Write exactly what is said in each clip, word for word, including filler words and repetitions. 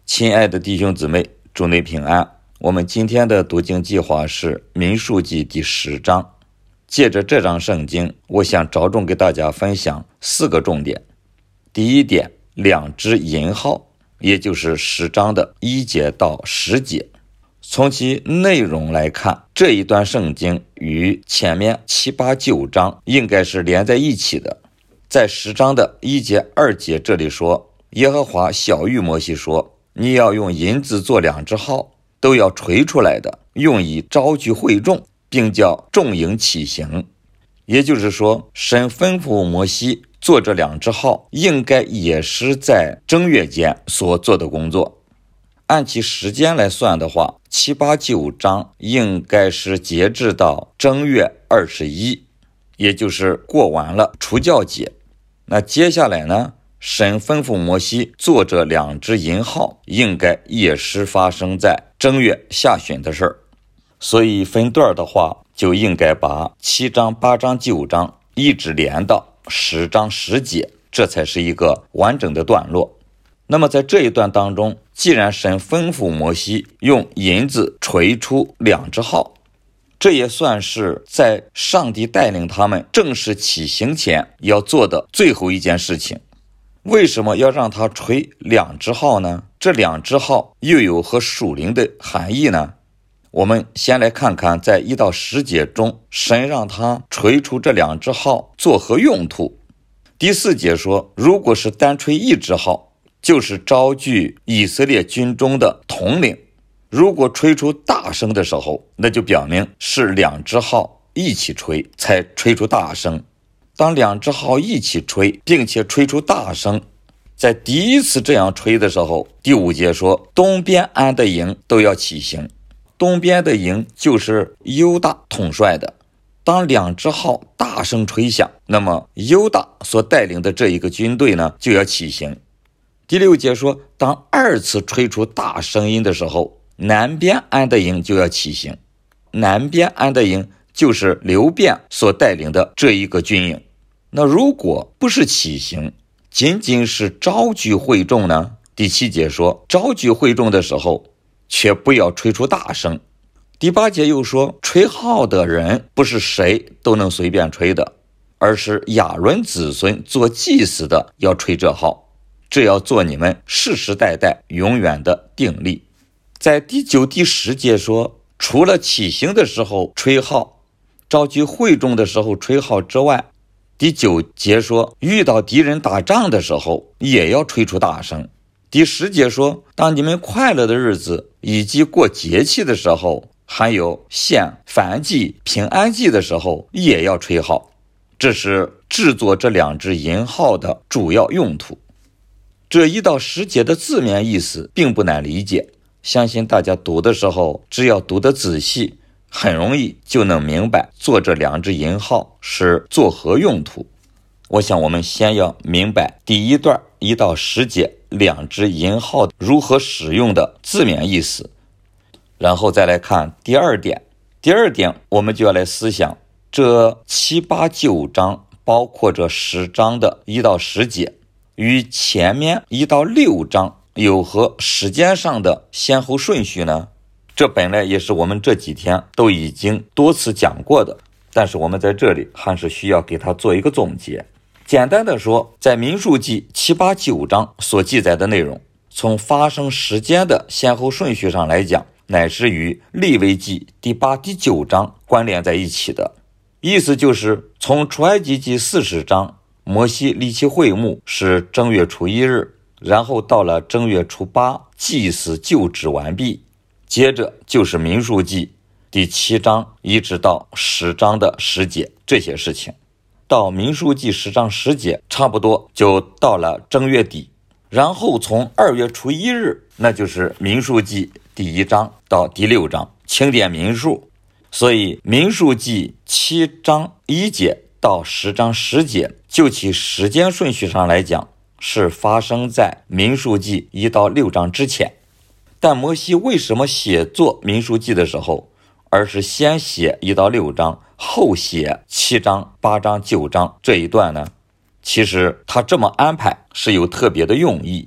亲爱的弟兄姊妹，祝你平安。我们今天的读经计划是民数记第十章。借着这章圣经，我想着重给大家分享四个重点。第一点，两只银号，也就是十章的一节到十节。从其内容来看，这一段圣经与前面七八九章应该是连在一起的。在十章的一节二节这里说，耶和华晓谕摩西说，你要用银子做两只号，都要锤出来的，用以招聚会众，并叫众营起行。也就是说，神吩咐摩西做这两只号，应该也是在正月间所做的工作。按其时间来算的话，七八九章应该是截至到正月二十一，也就是过完了除酵节。那接下来呢，神吩咐摩西做这两只银号，应该也是发生在正月下旬的事儿。所以分段的话，就应该把七章、八章、九章一直连到十章十节，这才是一个完整的段落。那么在这一段当中，既然神吩咐摩西用银子锤出两只号，这也算是在上帝带领他们正式起行前要做的最后一件事情。为什么要让他锤两只号呢？这两只号又有何属灵的含义呢？我们先来看看在一到十节中，神让他锤出这两只号作何用途。第四节说，如果是单锤一只号，就是招聚以色列军中的统领。如果吹出大声的时候，那就表明是两只号一起吹才吹出大声。当两只号一起吹，并且吹出大声，在第一次这样吹的时候，第五节说，东边安的营都要起行。东边的营就是犹大统帅的。当两只号大声吹响，那么犹大所带领的这一个军队呢，就要起行。第六节说，当二次吹出大声音的时候，南边安的营就要起行。南边安的营就是流便所带领的这一个军营。那如果不是起行，仅仅是招聚会众呢？第七节说，招聚会众的时候，却不要吹出大声。第八节又说，吹号的人不是谁都能随便吹的，而是亚伦子孙做祭司的要吹这号。这要做你们世世代代永远的定例。在第九、第十节说，除了起行的时候吹号，召集会众的时候吹号之外，第九节说，遇到敌人打仗的时候也要吹出大声。第十节说，当你们快乐的日子以及过节气的时候，还有献燔祭、平安祭的时候也要吹号。这是制作这两只银号的主要用途。这一到十节的字面意思并不难理解，相信大家读的时候，只要读得仔细，很容易就能明白做这两只银号是作何用途。我想我们先要明白第一段一到十节两只银号如何使用的字面意思，然后再来看第二点。第二点我们就要来思想这七八九章，包括这十章的一到十节，与前面一到六章有何时间上的先后顺序呢？这本来也是我们这几天都已经多次讲过的，但是我们在这里还是需要给它做一个总结。简单的说，在民数记七八九章所记载的内容，从发生时间的先后顺序上来讲，乃是与利未记第八、第九章关联在一起的。意思就是从出埃及记四十章，摩西立起会幕是正月初一日，然后到了正月初八，祭司就职完毕，接着就是民数记第七章一直到十章的十节这些事情。到民数记十章十节差不多就到了正月底，然后从二月初一日，那就是民数记第一章到第六章清点民数。所以民数记七章一节到十章十节，就其时间顺序上来讲，是发生在民数记一到六章之前。但摩西为什么写作民数记的时候，而是先写一到六章，后写七章、八章、九章这一段呢？其实他这么安排是有特别的用意。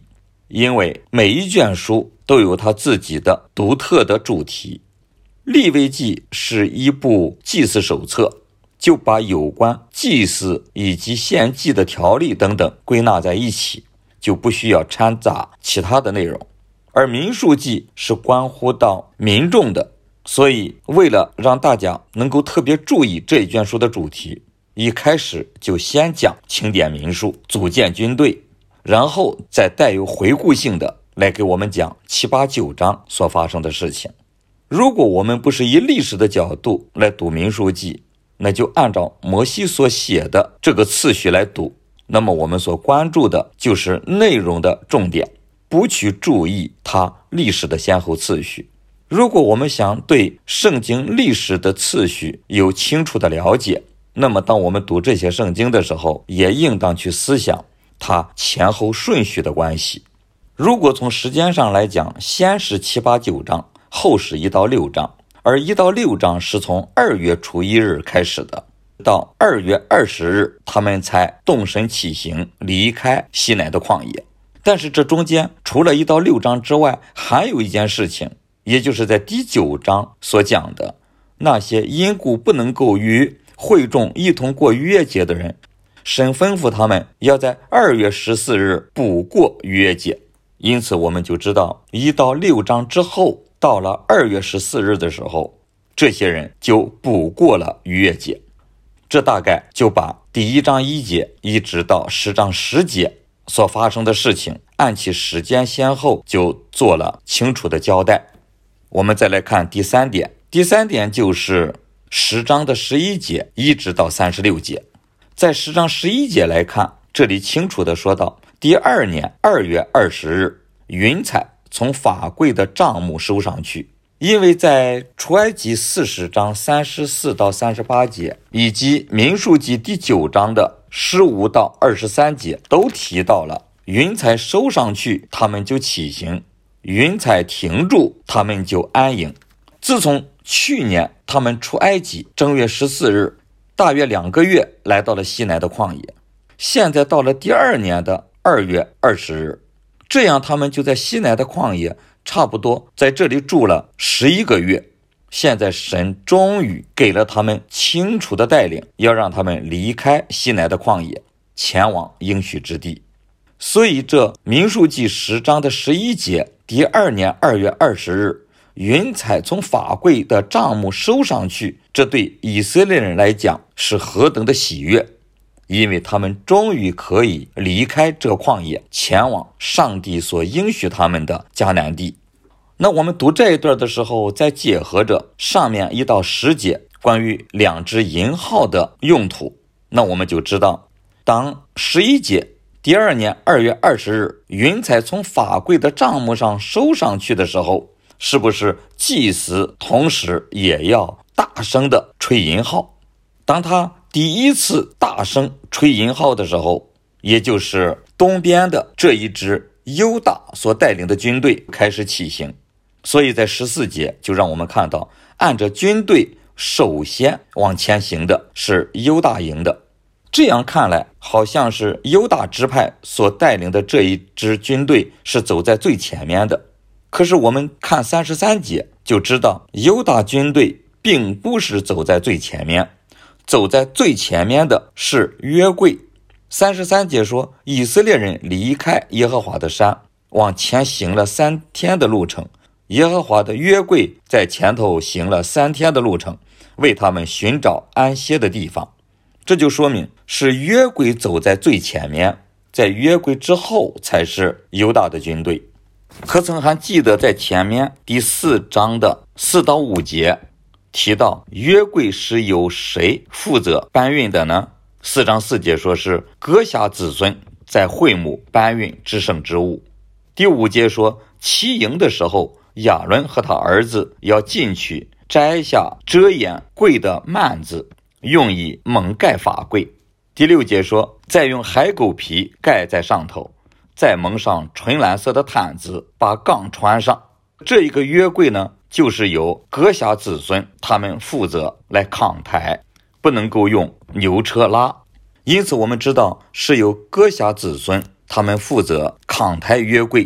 因为每一卷书都有它自己的独特的主题。利未记是一部祭祀手册，就把有关祭祀以及献祭的条例等等归纳在一起，就不需要掺杂其他的内容。而民数记是关乎到民众的，所以为了让大家能够特别注意这一卷书的主题，一开始就先讲清点民数，组建军队，然后再带有回顾性的来给我们讲七八九章所发生的事情。如果我们不是以历史的角度来读民数记，那就按照摩西所写的这个次序来读，那么我们所关注的就是内容的重点，不去注意它历史的先后次序。如果我们想对圣经历史的次序有清楚的了解，那么当我们读这些圣经的时候，也应当去思想它前后顺序的关系。如果从时间上来讲，先是七八九章，后是一到六章，而一到六章是从二月初一日开始的，到二月二十日他们才动身起行，离开西乃的旷野。但是这中间除了一到六章之外，还有一件事情，也就是在第九章所讲的，那些因故不能够与会众一同过逾越节的人，神吩咐他们要在二月十四日补过逾越节。因此我们就知道，一到六章之后，到了二月十四日的时候，这些人就补过了逾越节。这大概就把第一章一节一直到十章十节所发生的事情，按其时间先后就做了清楚的交代。我们再来看第三点，第三点就是十章的十一节一直到三十六节。在十章十一节来看，这里清楚的说到，第二年二月二十日，云彩从法柜的帐幕收上去。因为在出埃及四十章三十四到三十八节，以及民数记第九章的十五到二十三节都提到了，云彩收上去，他们就起行；云彩停住，他们就安营。自从去年他们出埃及正月十四日，大约两个月来到了西乃的旷野，现在到了第二年的二月二十日，这样他们就在西乃的旷野差不多在这里住了十一个月。现在神终于给了他们清楚的带领，要让他们离开西乃的旷野，前往应许之地。所以这民数记十章的十一节，第二年二月二十日，云彩从法柜的帐幕收上去，这对以色列人来讲是何等的喜悦，因为他们终于可以离开这旷野，前往上帝所应许他们的迦南地。那我们读这一段的时候，再结合着上面一到十节关于两只银号的用途，那我们就知道，当十一节第二年二月二十日，云彩从法柜的帐幕上收上去的时候，是不是祭司同时也要大声的吹银号？当他第一次大声吹银号的时候，也就是东边的这一支犹大所带领的军队开始起行。所以在十四节就让我们看到，按着军队首先往前行的是犹大营的。这样看来，好像是犹大支派所带领的这一支军队是走在最前面的。可是我们看三十三节就知道，犹大军队并不是走在最前面，走在最前面的是约柜。三十三节说，以色列人离开耶和华的山，往前行了三天的路程，耶和华的约柜在前头行了三天的路程，为他们寻找安歇的地方。这就说明是约柜走在最前面，在约柜之后才是犹大的军队。可曾还记得在前面第四章的四到五节提到约柜是由谁负责搬运的呢？四章四节说是歌辖子孙在会幕搬运至圣之物。第五节说，起营的时候，亚伦和他儿子要进去摘下遮掩柜的幔子，用以蒙盖法柜。第六节说，再用海狗皮盖在上头，再蒙上纯蓝色的毯子，把杠穿上。这一个约柜呢，就是由歌辖子孙他们负责来扛抬，不能够用牛车拉。因此我们知道是由歌辖子孙他们负责扛抬约柜。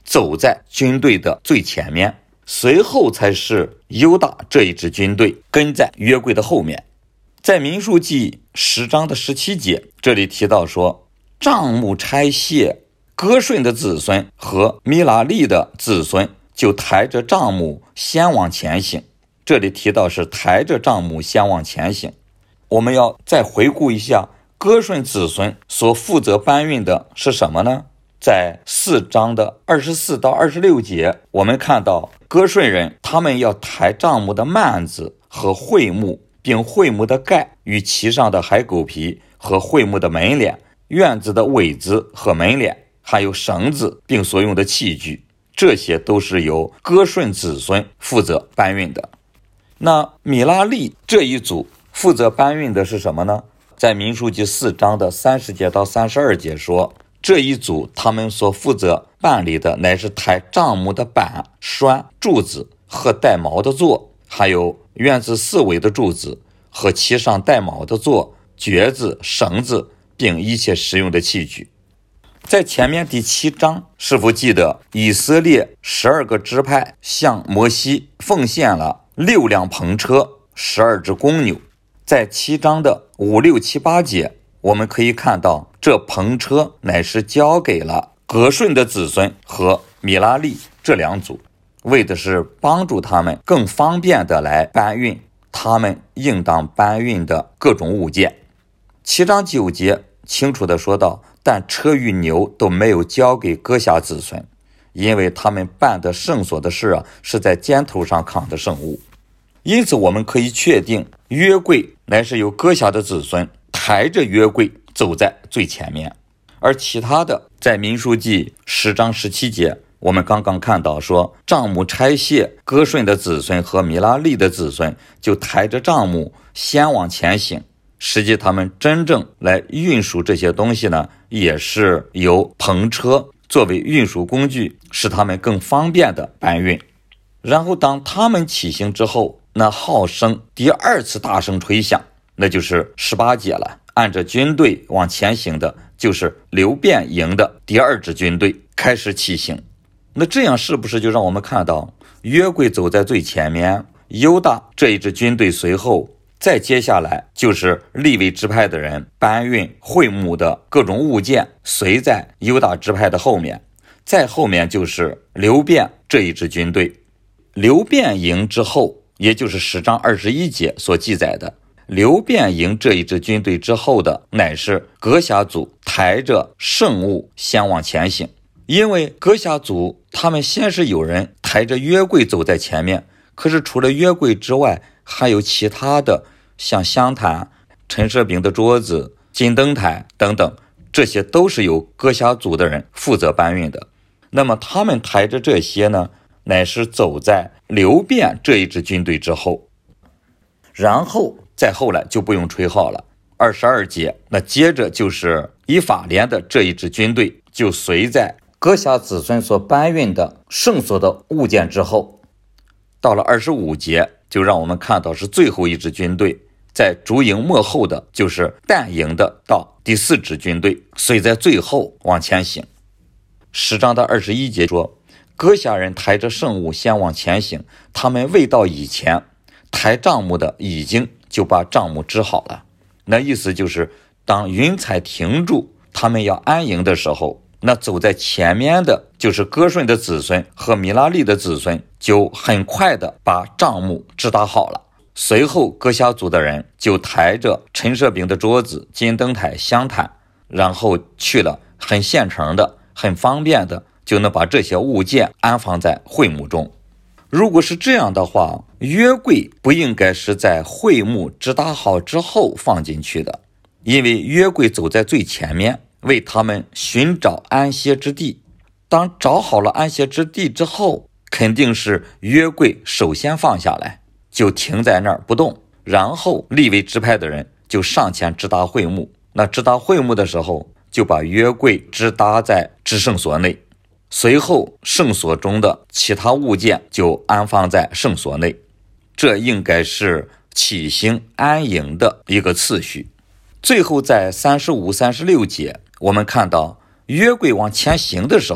走在军队的最前面，随后才是犹大这一支军队跟在约柜的后面。在民数记十章的十七节，这里提到说，帐幕拆卸，哥顺的子孙和米拉利的子孙就抬着帐幕先往前行。这里提到是抬着帐幕先往前行。我们要再回顾一下，哥顺子孙所负责搬运的是什么呢？在四章的二十四到二十六节，我们看到哥顺人他们要抬帐幕的幔子和会幕，并会幕的盖与其上的海狗皮和会幕的门帘，院子的苇子和门帘，还有绳子，并所用的器具，这些都是由哥顺子孙负责搬运的。那米拉利这一组负责搬运的是什么呢？在民数记四章的三十节到三十二节说，这一组他们所负责办理的乃是抬帐幕的板、栓、柱子和带锚的座，还有院子四围的柱子和其上带锚的座、橛子、绳子，并一切实用的器具。在前面第七章，是否记得以色列十二个支派向摩西奉献了六辆篷车、十二只公牛？在七章的五六七八节，我们可以看到这篷车乃是交给了革顺的子孙和米拉利这两组，为的是帮助他们更方便的来搬运他们应当搬运的各种物件。七章九节清楚地说到，但车与牛都没有交给哥辖子孙，因为他们办的圣所的事啊，是在肩头上扛的圣物。因此我们可以确定，约柜乃是由哥辖的子孙抬着约柜走在最前面。而其他的，在民数记十章十七节，我们刚刚看到说，帐幕拆卸，哥顺的子孙和米拉利的子孙就抬着帐幕先往前行。实际他们真正来运输这些东西呢，也是由篷车作为运输工具，使他们更方便的搬运。然后当他们起行之后，那号声第二次大声吹响，那就是十八节了。按着军队往前行的，就是流便营的第二支军队开始起行。那这样是不是就让我们看到约柜走在最前面，犹大这一支军队随后，再接下来就是利未支派的人搬运会幕的各种物件，随在犹大支派的后面，再后面就是流便这一支军队。流便营之后，也就是十章二十一节所记载的，流便营这一支军队之后的，乃是革辖族抬着圣物先往前行。因为革辖族他们先是有人抬着约柜走在前面，可是除了约柜之外，还有其他的，像香坛、陈设饼的桌子、金灯台等等，这些都是由革辖族的人负责搬运的。那么他们抬着这些呢，乃是走在流便这一支军队之后。然后再后来就不用吹号了，二十二节，那接着就是以法莲的这一支军队就随在革辖子孙所搬运的圣所的物件之后。到了二十五节，就让我们看到是最后一支军队，在主营末后的就是但营的到第四支军队，随在最后往前行。十章的二十一节说，革辖人抬着圣物先往前行，他们未到以前，抬帐幕的已经就把帐幕支好了。那意思就是当云彩停住，他们要安营的时候，那走在前面的就是哥顺的子孙和米拉利的子孙，就很快的把帐幕支搭好了。随后革辖族的人就抬着陈设饼的桌子、金灯台、香坛，然后去了，很现成的，很方便的，就能把这些物件安放在会幕中。如果是这样的话，约柜不应该是在会幕支搭好之后放进去的，因为约柜走在最前面，为他们寻找安歇之地。当找好了安歇之地之后，肯定是约柜首先放下来，就停在那儿不动，然后利未支派的人就上前支搭会幕。那支搭会幕的时候，就把约柜支搭在至圣所内，随后圣所中的其他物件就安放在圣所内。这应该是起行安营的一个次序。最后在三十五、三十六节，我们看到约柜往前行的时候，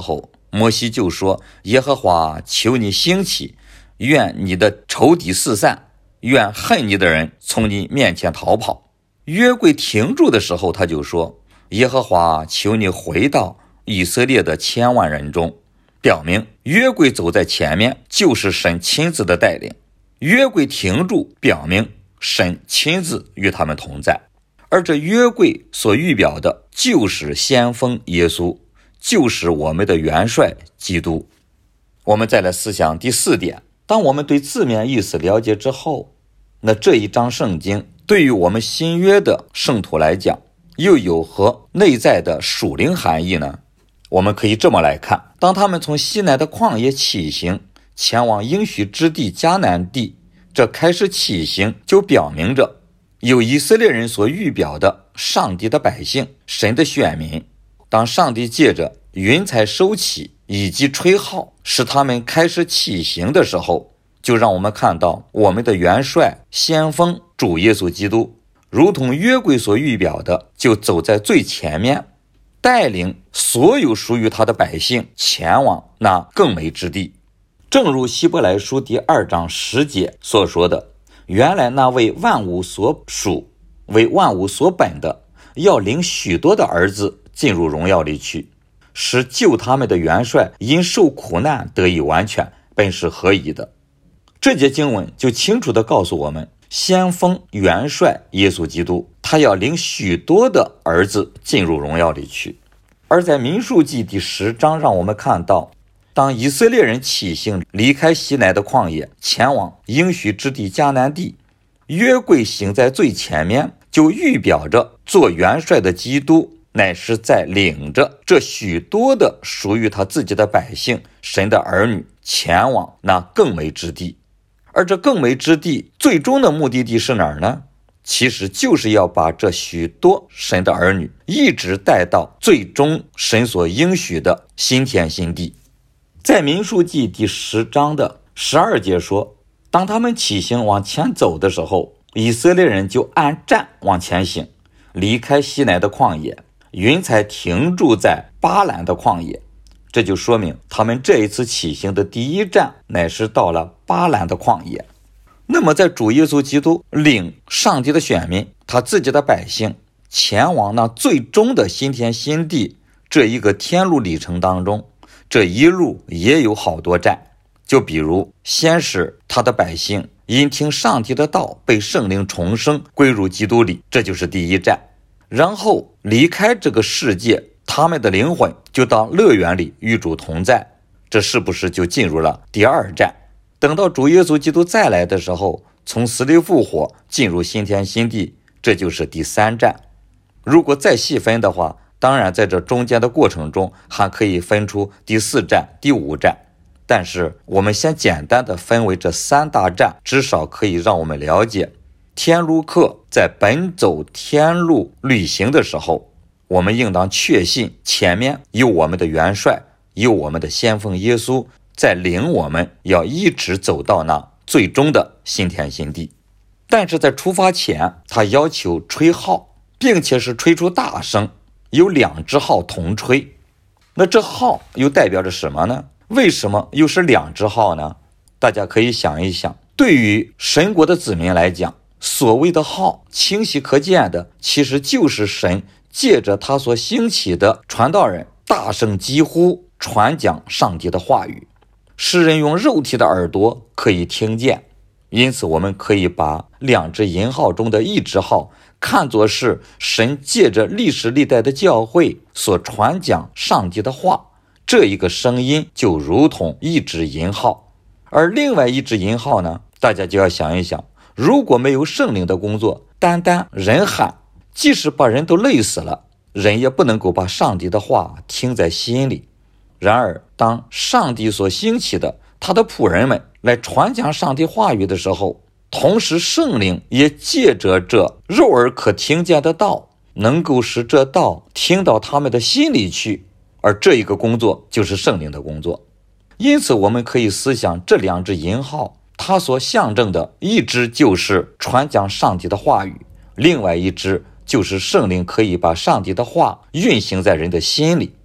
摩西就说：耶和华，求你兴起，愿你的仇敌四散，愿恨你的人从你面前逃跑。约柜停住的时候，他就说：耶和华，求你回到以色列的千万人中。表明约柜走在前面，就是神亲自的带领。约柜停住，表明神亲自与他们同在。而这约柜所预表的就是先锋耶稣，就是我们的元帅基督。我们再来思想第四点，当我们对字面意思了解之后，那这一章圣经对于我们新约的圣徒来讲，又有何内在的属灵含义呢？我们可以这么来看，当他们从西奈的旷野起行，前往应许之地迦南地，这开始起行就表明着有以色列人所预表的上帝的百姓，神的选民。当上帝借着云彩收起以及吹号使他们开始起行的时候，就让我们看到我们的元帅先锋主耶稣基督，如同约柜所预表的，就走在最前面，带领所有属于他的百姓前往那更美之地。正如希伯来书第二章十节所说的，原来那为万物所属，为万物所本的，要领许多的儿子进入荣耀里去，使救他们的元帅因受苦难得以完全，本是合宜的。这节经文就清楚地告诉我们，先锋元帅耶稣基督，他要领许多的儿子进入荣耀里去。而在民数记第十章，让我们看到，当以色列人起行离开西奈的旷野，前往应许之地迦南地，约柜行在最前面，就预表着做元帅的基督乃是在领着这许多的属于他自己的百姓，神的儿女前往那更美之地。而这更美之地最终的目的地是哪儿呢？其实就是要把这许多神的儿女一直带到最终神所应许的新天新地。在民数记第十章的十二节说，当他们起行往前走的时候，以色列人就按站往前行，离开西奈的旷野，云彩停住在巴兰的旷野。这就说明他们这一次起行的第一站乃是到了巴兰的旷野。那么在主耶稣基督领上帝的选民，他自己的百姓前往那最终的新天新地这一个天路里程当中，这一路也有好多站。就比如先是他的百姓因听上帝的道被圣灵重生归入基督里，这就是第一站。然后离开这个世界，他们的灵魂就到乐园里与主同在，这是不是就进入了第二站？等到主耶稣基督再来的时候，从死里复活进入新天新地，这就是第三站。如果再细分的话，当然在这中间的过程中还可以分出第四站、第五站，但是我们先简单的分为这三大站，至少可以让我们了解天路客在奔走天路旅行的时候，我们应当确信前面有我们的元帅，有我们的先锋耶稣在领我们，要一直走到那最终的新天新地。但是在出发前，他要求吹号，并且是吹出大声，有两只号同吹。那这号又代表着什么呢？为什么又是两只号呢？大家可以想一想，对于神国的子民来讲，所谓的号清晰可见的，其实就是神借着他所兴起的传道人大声疾呼，传讲上帝的话语，使人用肉体的耳朵可以听见。因此我们可以把两只银号中的一只号看作是神借着历史历代的教会所传讲上帝的话，这一个声音就如同一只银号。而另外一只银号呢，大家就要想一想，如果没有圣灵的工作，单单人喊，即使把人都累死了，人也不能够把上帝的话听在心里。然而当上帝所兴起的他的仆人们来传讲上帝话语的时候，同时圣灵也借着这肉耳可听见的道，能够使这道听到他们的心里去，而这一个工作就是圣灵的工作。因此我们可以思想这两只银号，它所象征的一只就是传讲上帝的话语，另外一只就是圣灵可以把上帝的话运行在人的心里。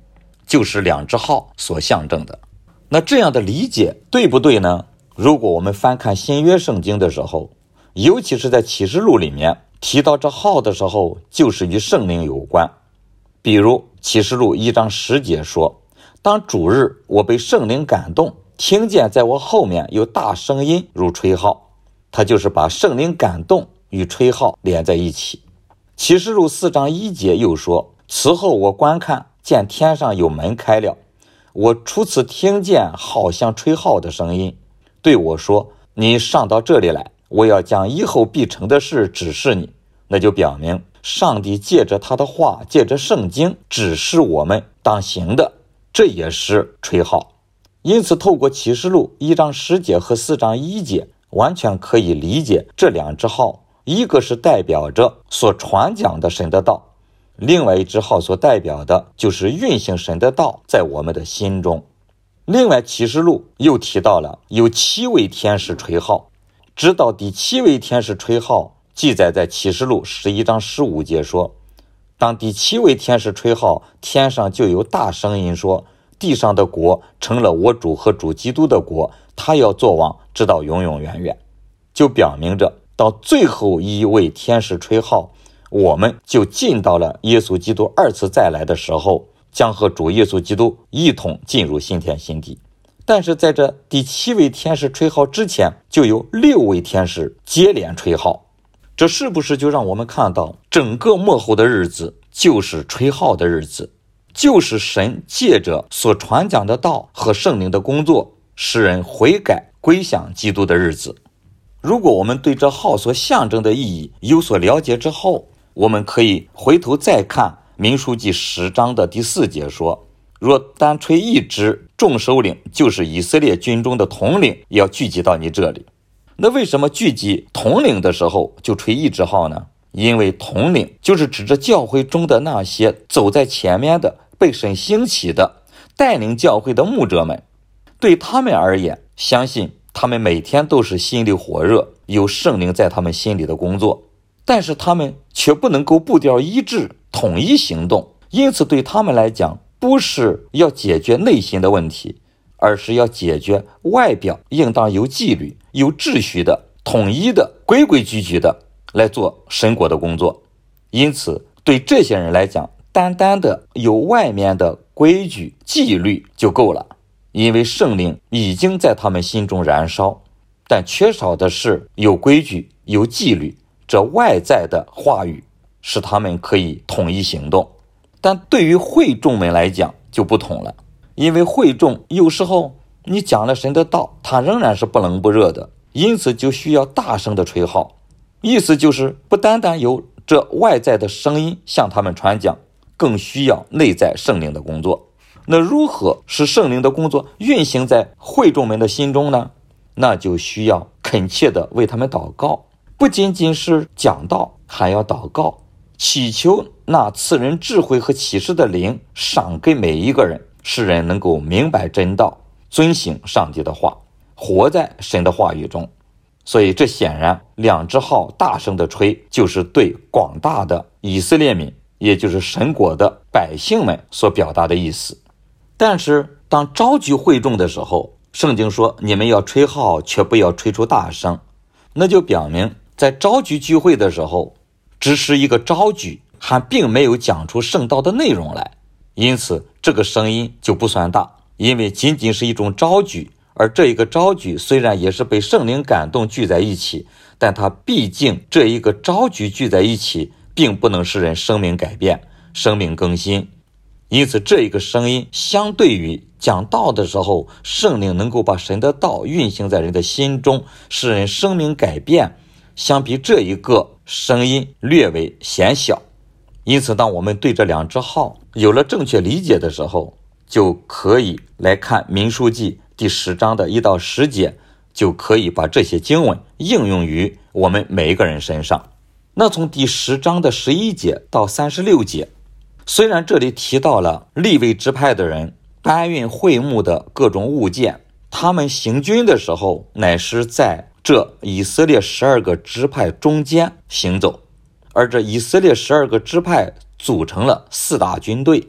就是两只号所象征的。那这样的理解对不对呢？如果我们翻看新约圣经的时候，尤其是在启示录里面提到这号的时候，就是与圣灵有关。比如启示录一章十节说，当主日，我被圣灵感动，听见在我后面有大声音如吹号。他就是把圣灵感动与吹号连在一起。启示录四章一节又说，此后我观看，见天上有门开了，我初次听见好像吹号的声音，对我说，你上到这里来，我要将以后必成的事指示你。那就表明上帝借着他的话，借着圣经指示我们当行的，这也是吹号。因此透过启示录一章十节和四章一节，完全可以理解这两只号，一个是代表着所传讲的神的道，另外一只号所代表的就是运行神的道在我们的心中。另外启示录又提到了有七位天使吹号，直到第七位天使吹号，记载在启示录十一章十五节说，当第七位天使吹号，天上就有大声音说，地上的国成了我主和主基督的国，他要作王直到永永远远。就表明着到最后一位天使吹号，我们就进到了耶稣基督二次再来的时候，将和主耶稣基督一同进入新天新地。但是在这第七位天使吹号之前，就有六位天使接连吹号。这是不是就让我们看到整个末后的日子就是吹号的日子，就是神借着所传讲的道和圣灵的工作，使人悔改归向基督的日子。如果我们对这号所象征的意义有所了解之后，我们可以回头再看民数记十章的第四节说，若单吹一支，众首领就是以色列军中的统领要聚集到你这里。那为什么聚集统领的时候就吹一支号呢？因为统领就是指着教会中的那些走在前面的被神兴起的带领教会的牧者们，对他们而言，相信他们每天都是心里火热，有圣灵在他们心里的工作，但是他们却不能够步调一致，统一行动。因此对他们来讲，不是要解决内心的问题，而是要解决外表应当有纪律、有秩序的、统一的、规规矩矩的来做神国的工作。因此对这些人来讲，单单的有外面的规矩纪律就够了，因为圣灵已经在他们心中燃烧，但缺少的是有规矩有纪律，这外在的话语使他们可以统一行动。但对于会众们来讲就不同了，因为会众有时候你讲了神的道，他仍然是不冷不热的，因此就需要大声的吹号。意思就是不单单有这外在的声音向他们传讲，更需要内在圣灵的工作。那如何使圣灵的工作运行在会众们的心中呢？那就需要恳切的为他们祷告，不仅仅是讲道，还要祷告，祈求那赐人智慧和启示的灵赏给每一个人，使人能够明白真道，遵行上帝的话，活在神的话语中。所以这显然两只号大声的吹，就是对广大的以色列民，也就是神国的百姓们所表达的意思。但是当召集会众的时候，圣经说你们要吹号，却不要吹出大声，那就表明在召集聚会的时候，只是一个召集，还并没有讲出圣道的内容来，因此这个声音就不算大，因为仅仅是一种召集，而这一个召集虽然也是被圣灵感动聚在一起，但它毕竟这一个召集聚在一起，并不能使人生命改变、生命更新。因此这一个声音相对于讲道的时候，圣灵能够把神的道运行在人的心中，使人生命改变，相比这一个声音略为显小。因此当我们对这两只号有了正确理解的时候，就可以来看民数记第十章的一到十节，就可以把这些经文应用于我们每一个人身上。那从第十章的十一节到三十六节，虽然这里提到了利未支派的人搬运会幕的各种物件，他们行军的时候乃是在这以色列十二个支派中间行走，而这以色列十二个支派组成了四大军队，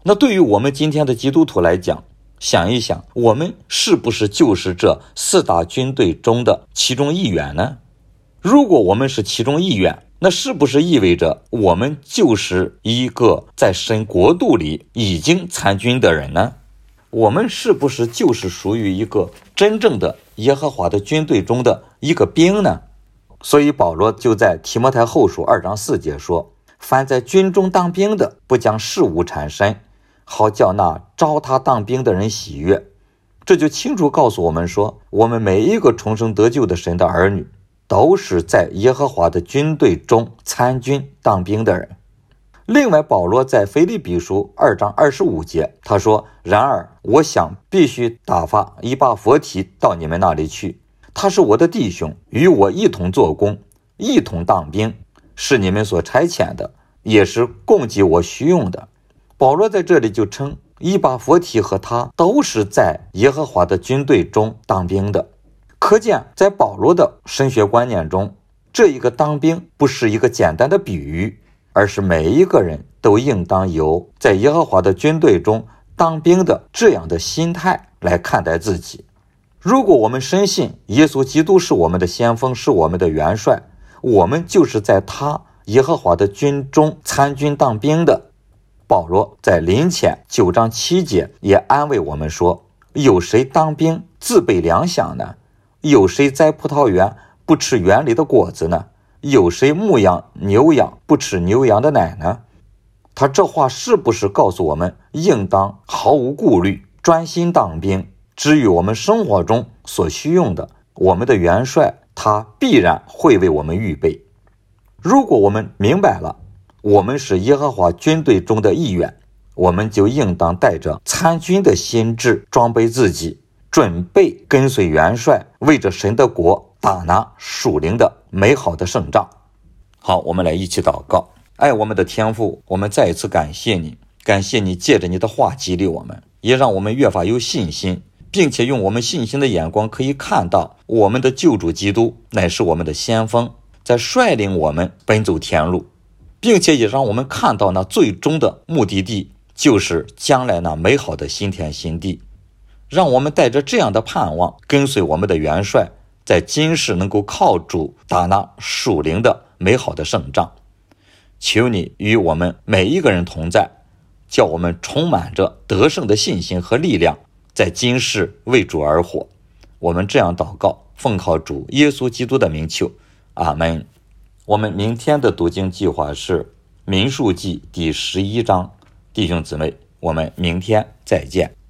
那对于我们今天的基督徒来讲，想一想，我们是不是就是这四大军队中的其中一员呢？如果我们是其中一员，那是不是意味着我们就是一个在神国度里已经参军的人呢？我们是不是就是属于一个真正的耶和华的军队中的一个兵呢？所以保罗就在提摩太后书二章四节说，凡在军中当兵的，不将事物缠身，好叫那招他当兵的人喜悦。这就清楚告诉我们说，我们每一个重生得救的神的儿女，都是在耶和华的军队中参军当兵的人。另外，保罗在腓立比书二章二十五节，他说，然而我想必须打发以巴弗提到你们那里去，他是我的弟兄，与我一同做工，一同当兵，是你们所差遣的，也是供给我需用的。保罗在这里就称以巴弗提和他都是在耶和华的军队中当兵的。可见在保罗的神学观念中，这一个当兵不是一个简单的比喻，而是每一个人都应当有在耶和华的军队中当兵的这样的心态来看待自己。如果我们深信耶稣基督是我们的先锋，是我们的元帅，我们就是在他耶和华的军中参军当兵的。保罗在林前九章七节也安慰我们说，有谁当兵自备粮饷呢？有谁栽葡萄园不吃园里的果子呢？有谁牧养牛羊不吃牛羊的奶呢？他这话是不是告诉我们应当毫无顾虑专心当兵？至于我们生活中所需用的，我们的元帅他必然会为我们预备。如果我们明白了我们是耶和华军队中的一员，我们就应当带着参军的心志装备自己，准备跟随元帅，为着神的国打拿属灵的美好的胜仗。好，我们来一起祷告。爱我们的天父，我们再一次感谢你，感谢你借着你的话激励我们，也让我们越发有信心，并且用我们信心的眼光可以看到我们的救主基督乃是我们的先锋，在率领我们奔走天路，并且也让我们看到那最终的目的地，就是将来那美好的新天新地。让我们带着这样的盼望，跟随我们的元帅，在今世能够靠主打那属灵的美好的胜仗。求你与我们每一个人同在，叫我们充满着得胜的信心和力量，在今世为主而活。我们这样祷告，奉靠主耶稣基督的名求，阿们。我们明天的读经计划是民数记第十一章，弟兄姊妹，我们明天再见。